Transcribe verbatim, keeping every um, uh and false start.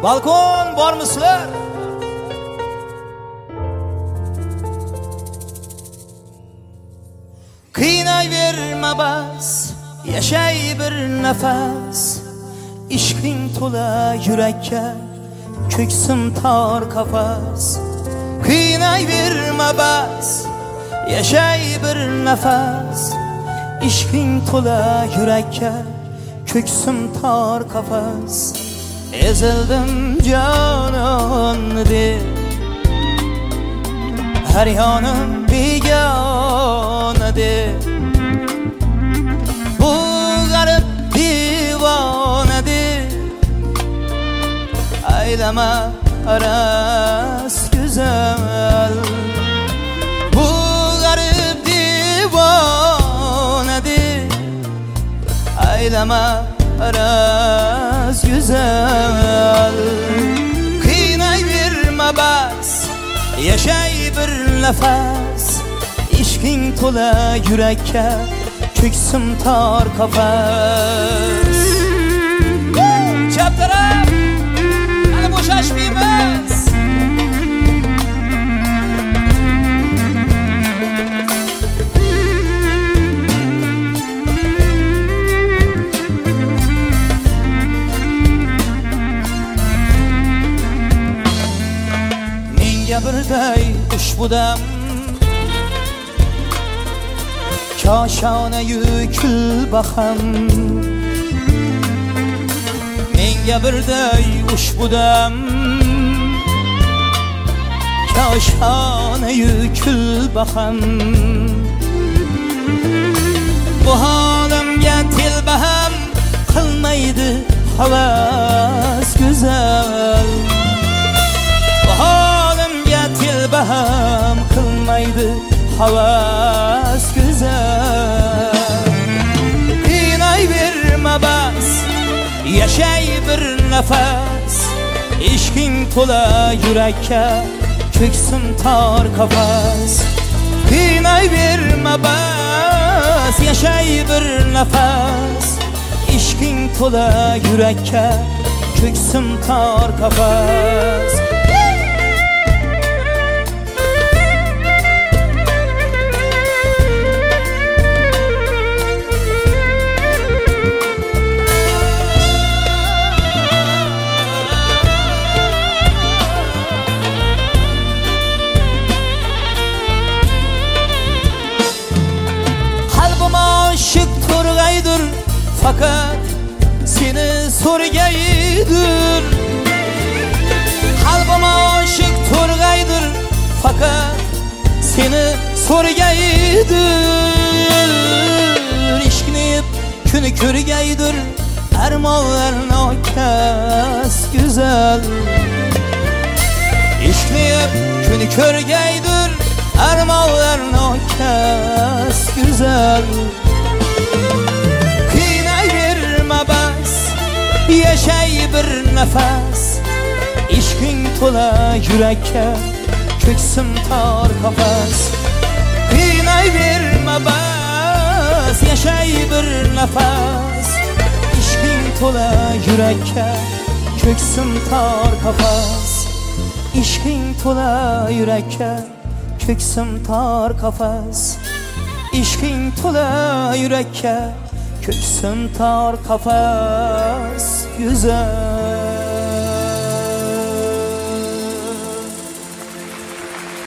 Balkon bormisizlar? Qiynayverma bas, yashay bir nafas. Ishqing to'la yurakka, ko'ksim tor qafas. Qiynayverma bas, yashay bir nafas. Ishqing to'la yurakka, ko'ksim tor qafas. Ezildim jonon deb, har yonim begona deb. Bu garib divona deb, aylama aras güzel. Bu garib divona deb, aylama aras güzel. Qiynayverma bas, yashay bir nafas. Ishqing to'la yurakka, ko'ksim tor qafas. Chap taraf, hali bo'shashmaymiz. Birday ushbu dam koshona-yu kulbaham. Menga birday ushbu dam koshona-yu kulbaham. Bu holimga tilbaham qilmaydi havas go'zal. Tilbaham qilmaydi havas güzel. Qiynayverma bas, yashay bir nafas. Ishqing to'la yurakka, ko'ksim tor qafas. Qiynayverma bas, yashay bir nafas. Ishqing to'la yurakka, ko'ksim tor qafas. Fakat seni so'rgaydir. Qalbim oshiq to'rgaydir, fakat seni so'rgaydir. Ishqni kuni ko'rgaydir, armonlar nokas güzel. Ishqni kuni ko'rgaydir, armonlar nokas güzel. Yashay bir nafas. Ishqing to'la yurakka, ko'ksim tor qafas. Qiynayverma bas, yashay bir nafas. Ishqing to'la yurakka, ko'ksim tor qafas. Ishqing to'la yurakka, ko'ksim tor qafas. Ishqing to'la yurakka, ko'ksim tor qafas güzel.